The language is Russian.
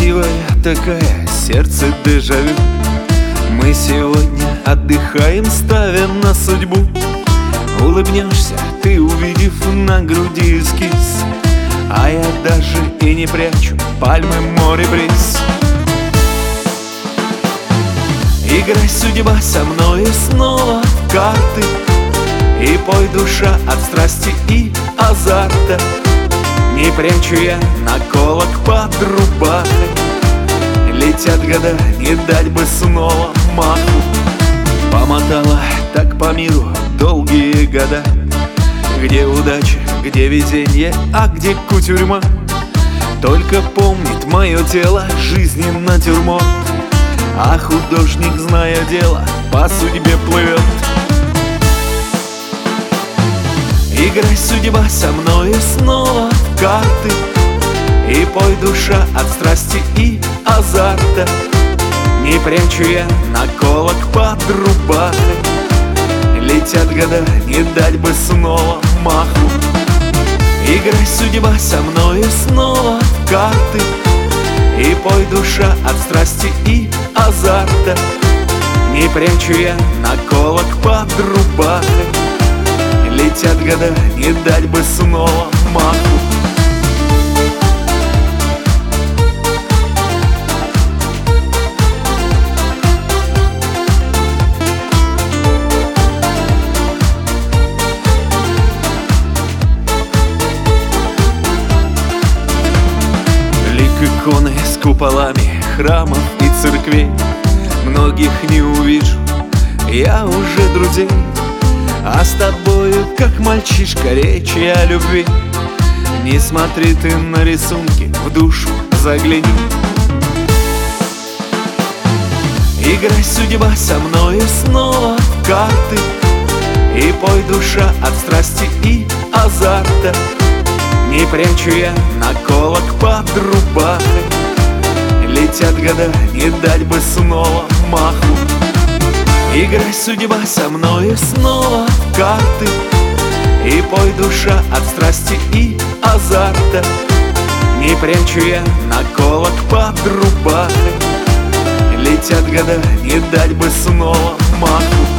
красивая такая, сердце дежавю. Мы сегодня отдыхаем, ставя на судьбу. Улыбнешься ты, увидев на груди эскиз, а я даже и не прячу пальмы, море, бриз. Играй, судьба, со мною снова в карты, и пой, душа, от страсти и азарта. Не прячу я наколок под рубахой, летят года, не дать бы снова маху. Помотала так по миру долгие года, где удача, где везенье, а где кутюрьма. Только помнит мое тело жизни натюрморт, а художник, зная дело, по судьбе плывет. Играй, судьба, со мною снова в карты, и пой, душа, от страсти и азарта. Не прячу я наколок под рубахой, летят года, не дать бы снова маху. Играй, судьба, со мною снова в карты, и пой, душа, от страсти и азарта. Не прячу я наколок под рубахой, летят года, не дать бы снова маху. Лик иконы с куполами храмов и церквей, многих не увижу я уже друзей. А с тобою, как мальчишка, речь о любви. Не смотри ты на рисунки, в душу загляни. Играй, судьба, со мною снова в карты, и пой, душа, от страсти и азарта. Не прячу я наколок под рубахой, летят года, не дать бы снова маху. Играй, судьба, со мною снова в карты, и пой, душа, от страсти и азарта. Не прячу я наколок под рубахой, летят года, не дать бы снова маху.